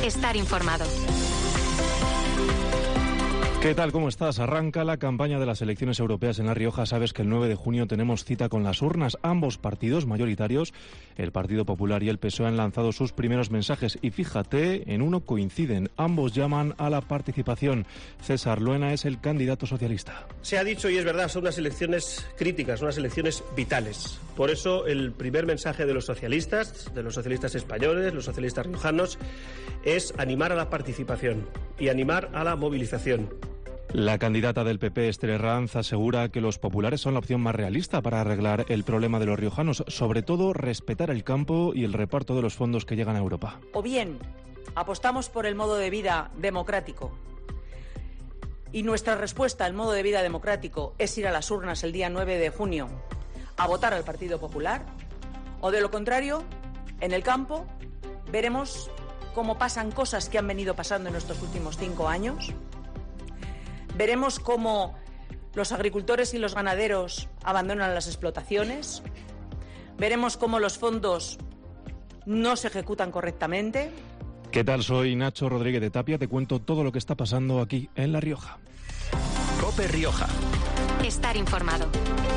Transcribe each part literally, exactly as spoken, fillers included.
Estar informado. ¿Qué tal? ¿Cómo estás? Arranca la campaña de las elecciones europeas en La Rioja. Sabes que el nueve de junio tenemos cita con las urnas. Ambos partidos mayoritarios, el Partido Popular y el P S O E, han lanzado sus primeros mensajes y fíjate, en uno coinciden. Ambos llaman a la participación. César Luena es el candidato socialista. Se ha dicho, y es verdad, son unas elecciones críticas, unas elecciones vitales. Por eso el primer mensaje de los socialistas, de los socialistas españoles, los socialistas riojanos, es animar a la participación y animar a la movilización. La candidata del P P, Esther Herranz, asegura que los populares son la opción más realista para arreglar el problema de los riojanos, sobre todo respetar el campo y el reparto de los fondos que llegan a Europa. O bien, apostamos por el modo de vida democrático y nuestra respuesta al modo de vida democrático es ir a las urnas el día nueve de junio a votar al Partido Popular, o de lo contrario, en el campo veremos cómo pasan cosas que han venido pasando en estos últimos cinco años. Veremos cómo los agricultores y los ganaderos abandonan las explotaciones. Veremos cómo los fondos no se ejecutan correctamente. ¿Qué tal? Soy Nacho Rodríguez de Tapia. Te cuento todo lo que está pasando aquí en La Rioja. COPE Rioja. Estar informado.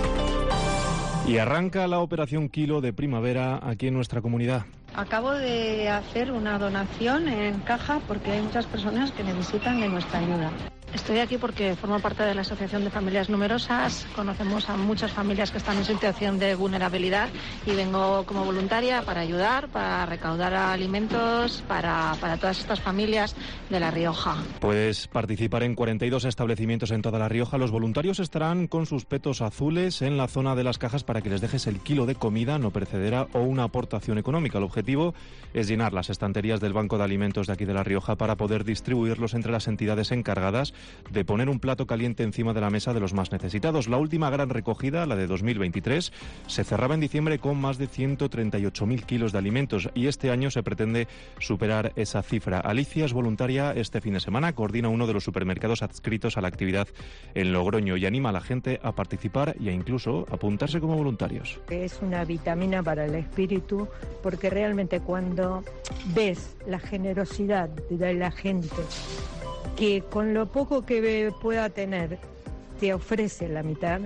Y arranca la operación Kilo de Primavera aquí en nuestra comunidad. Acabo de hacer una donación en caja porque hay muchas personas que necesitan de nuestra ayuda. Estoy aquí porque formo parte de la Asociación de Familias Numerosas. Conocemos a muchas familias que están en situación de vulnerabilidad y vengo como voluntaria para ayudar, para recaudar alimentos para, para todas estas familias de La Rioja. Puedes participar en cuarenta y dos establecimientos en toda La Rioja. Los voluntarios estarán con sus petos azules en la zona de las cajas para que les dejes el kilo de comida no perecedera o una aportación económica. El objetivo es llenar las estanterías del Banco de Alimentos de aquí de La Rioja para poder distribuirlos entre las entidades encargadas de poner un plato caliente encima de la mesa de los más necesitados. La última gran recogida, la de dos mil veintitrés, se cerraba en diciembre con más de ciento treinta y ocho mil kilos de alimentos y este año se pretende superar esa cifra. Alicia es voluntaria este fin de semana, coordina uno de los supermercados adscritos a la actividad en Logroño y anima a la gente a participar y a incluso apuntarse como voluntarios. Es una vitamina para el espíritu porque realmente cuando ves la generosidad de la gente que con lo poco que pueda tener te ofrece la mitad,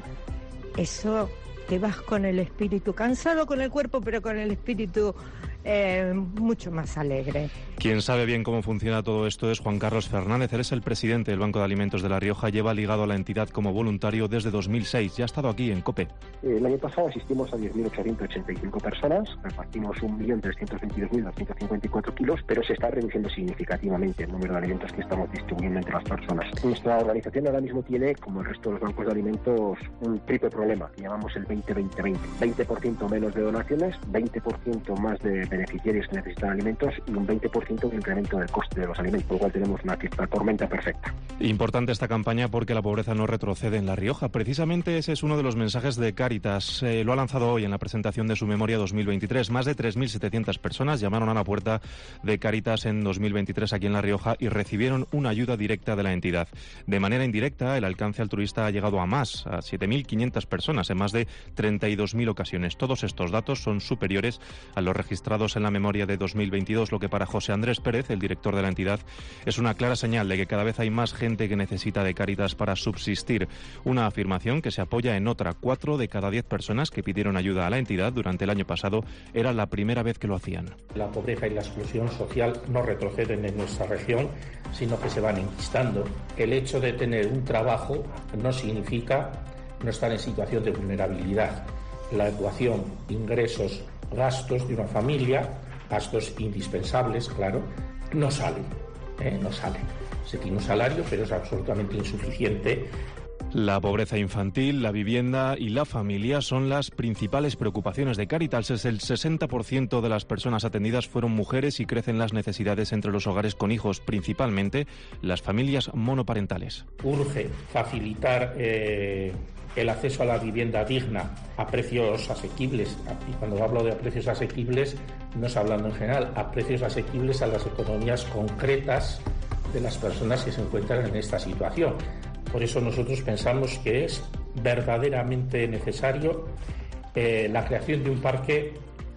eso te vas con el espíritu, cansado con el cuerpo, pero con el espíritu eh, mucho más alegre. Quien sabe bien cómo funciona todo esto es Juan Carlos Fernández. Él es el presidente del Banco de Alimentos de La Rioja, lleva ligado a la entidad como voluntario desde dos mil seis. Ya ha estado aquí en COPE. El año pasado asistimos a diez mil ochocientas ochenta y cinco personas, repartimos un millón trescientos veintidós mil doscientos cincuenta y cuatro kilos, pero se está reduciendo significativamente el número de alimentos que estamos distribuyendo entre las personas. Nuestra organización ahora mismo tiene, como el resto de los bancos de alimentos, un triple problema que llamamos el veinte veinte veinte. veinte por ciento menos de donaciones, veinte por ciento más de beneficiarios que necesitan alimentos y un veinte por ciento de incremento del coste de los alimentos, por lo cual tenemos una tormenta perfecta. Importante esta campaña porque la pobreza no retrocede en La Rioja. Precisamente ese es uno de los mensajes de Cáritas. Eh, lo ha lanzado hoy en la presentación de su memoria dos mil veintitrés. Más de tres mil setecientas personas llamaron a la puerta de Cáritas en dos mil veintitrés aquí en La Rioja y recibieron una ayuda directa de la entidad. De manera indirecta, el alcance altruista ha llegado a más, a siete mil quinientas personas en más de treinta y dos mil ocasiones. Todos estos datos son superiores a los registrados en la memoria de dos mil veintidós, lo que para José Andrés Pérez, el director de la entidad, es una clara señal de que cada vez hay más gente que necesita de Cáritas para subsistir. Una afirmación que se apoya en otra. Cuatro de cada diez personas que pidieron ayuda a la entidad durante el año pasado era la primera vez que lo hacían. La pobreza y la exclusión social no retroceden en nuestra región, sino que se van enquistando. El hecho de tener un trabajo no significa no estar en situación de vulnerabilidad. La ecuación ingresos gastos de una familia, gastos indispensables, claro, no sale, ¿eh? no sale. Se tiene un salario, pero es absolutamente insuficiente. La pobreza infantil, la vivienda y la familia son las principales preocupaciones de Cáritas. El sesenta por ciento de las personas atendidas fueron mujeres y crecen las necesidades entre los hogares con hijos, principalmente las familias monoparentales. Urge facilitar eh, el acceso a la vivienda digna a precios asequibles. Y cuando hablo de precios asequibles, no estoy hablando en general, a precios asequibles a las economías concretas de las personas que se encuentran en esta situación. Por eso nosotros pensamos que es verdaderamente necesario eh, la creación de un parque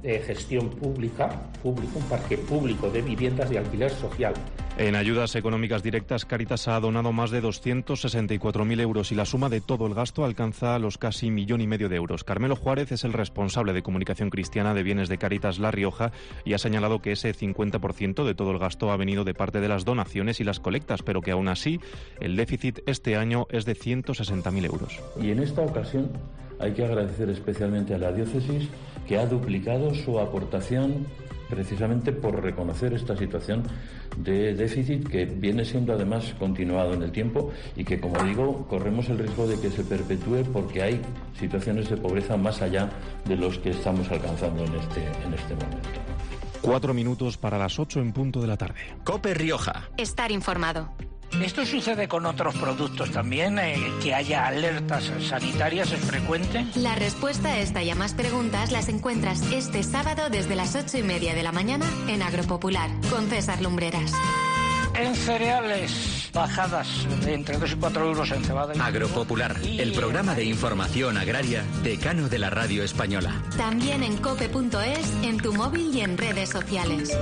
eh, gestión pública, público, un parque público de viviendas de alquiler social. En ayudas económicas directas, Cáritas ha donado más de doscientos sesenta y cuatro mil euros y la suma de todo el gasto alcanza los casi millón y medio de euros. Carmelo Juárez es el responsable de comunicación cristiana de bienes de Cáritas La Rioja y ha señalado que ese cincuenta por ciento de todo el gasto ha venido de parte de las donaciones y las colectas, pero que aún así el déficit este año es de ciento sesenta mil euros. Y en esta ocasión hay que agradecer especialmente a la diócesis, que ha duplicado su aportación precisamente por reconocer esta situación de déficit que viene siendo además continuado en el tiempo y que, como digo, corremos el riesgo de que se perpetúe porque hay situaciones de pobreza más allá de los que estamos alcanzando en este, en este momento. Cuatro minutos para las ocho en punto de la tarde. COPE Rioja. Estar informado. ¿Esto sucede con otros productos también? Eh, ¿Que haya alertas sanitarias es frecuente? La respuesta a esta y a más preguntas las encuentras este sábado desde las ocho y media de la mañana en Agropopular, con César Lumbreras. En cereales, bajadas de entre dos y cuatro euros en cebada. Agropopular, el programa de información agraria decano de la radio española. También en cope punto es, en tu móvil y en redes sociales.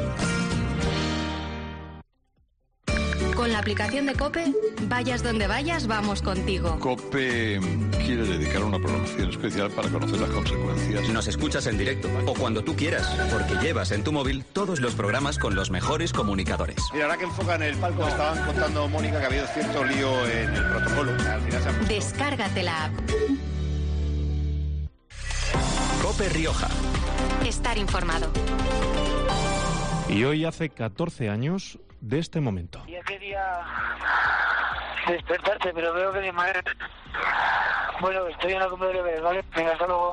Con la aplicación de COPE, vayas donde vayas, vamos contigo. COPE quiere dedicar una programación especial para conocer las consecuencias. Nos escuchas en directo o cuando tú quieras, porque llevas en tu móvil todos los programas con los mejores comunicadores. Mira, ahora que enfocan el palco, estaban contando, Mónica, que ha habido cierto lío en el protocolo. Al final se ha puesto... Descárgate la app. COPE Rioja. Estar informado. Y hoy hace catorce años de este momento. Yo quería despertarte, pero veo que mi madre... Bueno, estoy en la cumbre del Everest, ¿vale? Venga, hasta luego.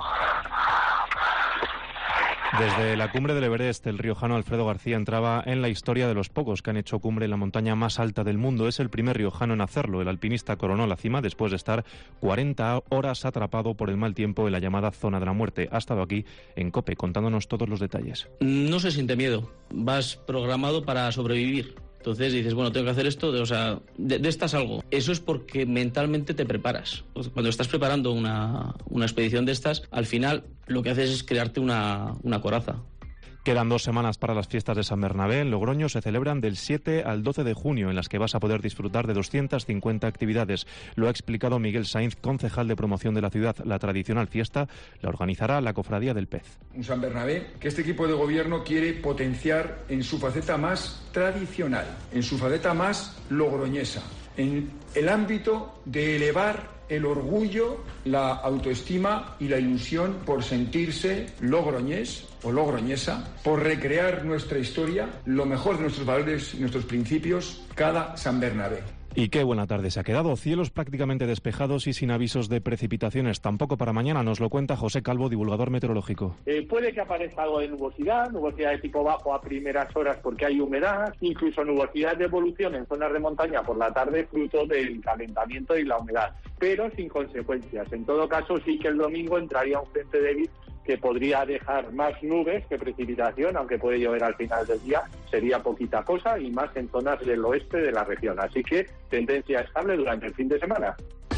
Desde la cumbre del Everest, el riojano Alfredo García entraba en la historia de los pocos que han hecho cumbre en la montaña más alta del mundo. Es el primer riojano en hacerlo. El alpinista coronó la cima después de estar cuarenta horas atrapado por el mal tiempo en la llamada zona de la muerte. Ha estado aquí en COPE contándonos todos los detalles. No se siente miedo. Vas programado para sobrevivir. Entonces dices, bueno, tengo que hacer esto, de, o sea, de, de esta salgo. Eso es porque mentalmente te preparas. Cuando estás preparando una, una expedición de estas, al final lo que haces es crearte una, una coraza. Quedan dos semanas para las fiestas de San Bernabé. En Logroño se celebran del siete al doce de junio, en las que vas a poder disfrutar de doscientas cincuenta actividades. Lo ha explicado Miguel Sainz, concejal de promoción de la ciudad. La tradicional fiesta la organizará la Cofradía del Pez. Un San Bernabé que este equipo de gobierno quiere potenciar en su faceta más tradicional, en su faceta más logroñesa, en el ámbito de elevar el orgullo, la autoestima y la ilusión por sentirse logroñés o logroñesa, por recrear nuestra historia, lo mejor de nuestros valores y nuestros principios, cada San Bernabé. Y qué buena tarde se ha quedado. Cielos prácticamente despejados y sin avisos de precipitaciones. Tampoco para mañana, nos lo cuenta José Calvo, divulgador meteorológico. Eh, puede que aparezca algo de nubosidad, nubosidad de tipo bajo a primeras horas porque hay humedad, incluso nubosidad de evolución en zonas de montaña por la tarde fruto del calentamiento y la humedad, pero sin consecuencias. En todo caso, sí que el domingo entraría un frente débil que podría dejar más nubes que precipitación, aunque puede llover al final del día, sería poquita cosa y más en zonas del oeste de la región. Así que tendencia estable durante el fin de semana.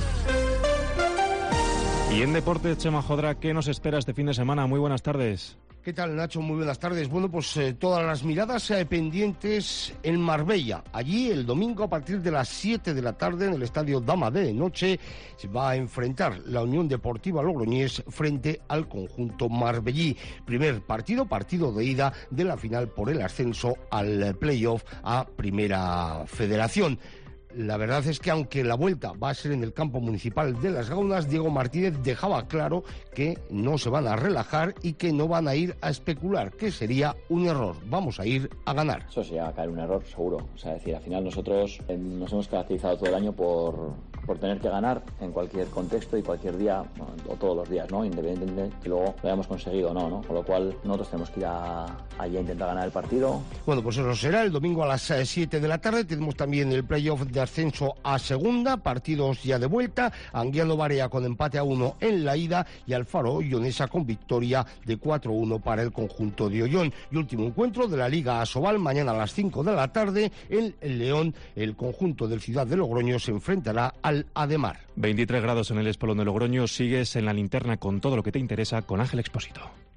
Y en deportes, Chema Jodra, ¿qué nos espera este fin de semana? Muy buenas tardes. ¿Qué tal, Nacho? Muy buenas tardes. Bueno, pues eh, todas las miradas eh, pendientes en Marbella. Allí, el domingo, a partir de las siete de la tarde, en el estadio Dama de Noche, se va a enfrentar la Unión Deportiva Logroñés frente al conjunto marbellí. Primer partido, partido de ida de la final por el ascenso al playoff a Primera Federación. La verdad es que aunque la vuelta va a ser en el campo municipal de Las Gaunas, Diego Martínez dejaba claro que no se van a relajar y que no van a ir a especular, que sería un error. Vamos a ir a ganar. Eso sí, va a caer un error, seguro. O sea, es decir, al final nosotros eh, nos hemos caracterizado todo el año por, por tener que ganar en cualquier contexto y cualquier día, bueno, o todos los días, ¿no? Independientemente de que luego lo hayamos conseguido o no, ¿no? Con lo cual nosotros tenemos que ir a, allí a intentar ganar el partido. Bueno, pues eso será el domingo a las siete de la tarde. Tenemos también el playoff de ascenso a segunda, partidos ya de vuelta, Anguiano Barea con empate a uno en la ida y Alfaro Ollonesa con victoria de cuatro a uno para el conjunto de Ollón. Y último encuentro de la Liga Asobal, mañana a las cinco de la tarde, en el León, el conjunto del Ciudad de Logroño se enfrentará al Ademar. veintitrés grados en el Espolón de Logroño, sigues en la linterna con todo lo que te interesa con Ángel Expósito.